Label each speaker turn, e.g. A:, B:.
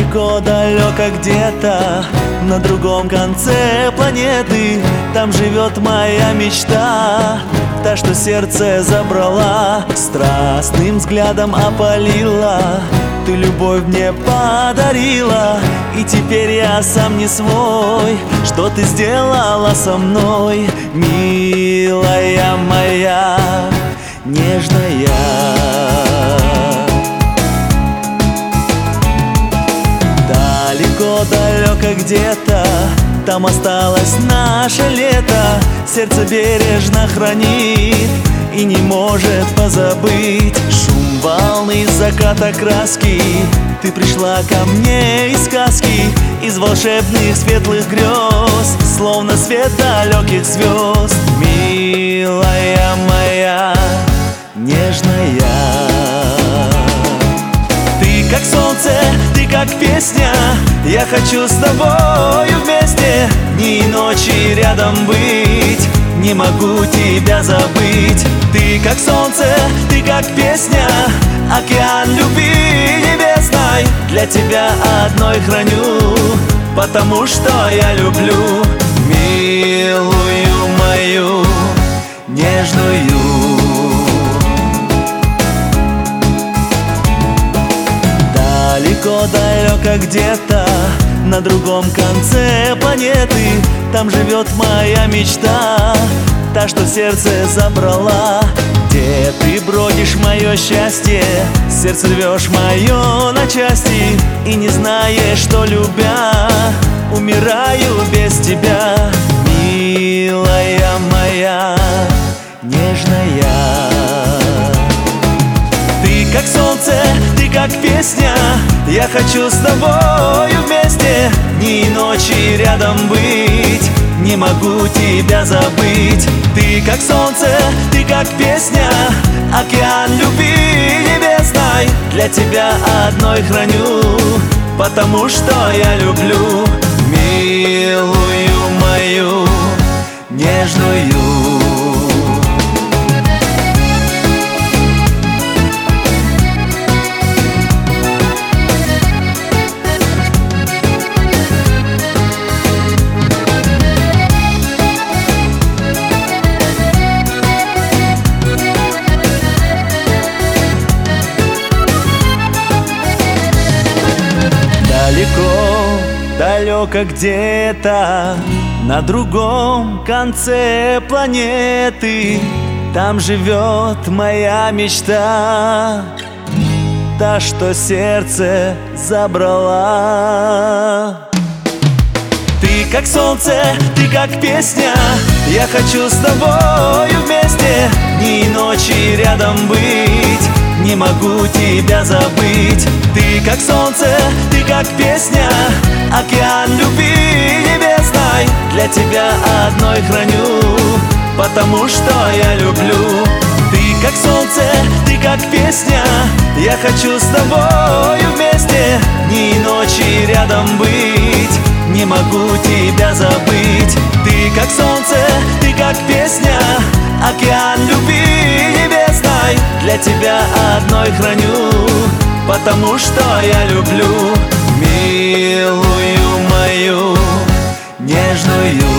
A: Далеко-далеко где-то на другом конце планеты, там живет моя мечта, та, что сердце забрала, страстным взглядом опалила, ты любовь мне подарила, и теперь я сам не свой. Что ты сделала со мной, милая моя, нежная? Далеко-далеко где-то там осталось наше лето, сердце бережно хранит и не может позабыть шум волны, заката, краски. Ты пришла ко мне из сказки, из волшебных светлых грез, словно свет далеких звезд, милая моя, нежная. Ты как солнце, ты как песня, я хочу с тобою вместе дни и ночи рядом быть, не могу тебя забыть. Ты как солнце, ты как песня, океан любви небесной, для тебя одной храню, потому что я люблю милую мою, нежную. Далеко-далеко где-то на другом конце планеты, там живет моя мечта, та, что сердце забрала. Где ты бродишь, мое счастье, сердце рвешь мое на части, и не знаешь, что любя, умираю без тебя, милая моя, нежная. Ты как солнце, ты как песня, я хочу с тобою вместе дни и ночи рядом быть, не могу тебя забыть. Ты как солнце, ты как песня, океан любви небесной, для тебя одной храню, потому что я люблю милую мою, нежную. Далеко где-то на другом конце планеты, там живет моя мечта, та, что сердце забрала. Ты как солнце, ты как песня, я хочу с тобою вместе дни и ночи рядом быть, не могу тебя забыть. Ты как солнце, ты как песня, океан любви небесной, для тебя одной храню, потому что я люблю. Ты как солнце, ты как песня, я хочу с тобою вместе дни и ночи рядом быть, не могу тебя забыть. Ты как солнце, ты как песня, океан любви небесной, для тебя одной храню, потому что я люблю милую мою, нежную.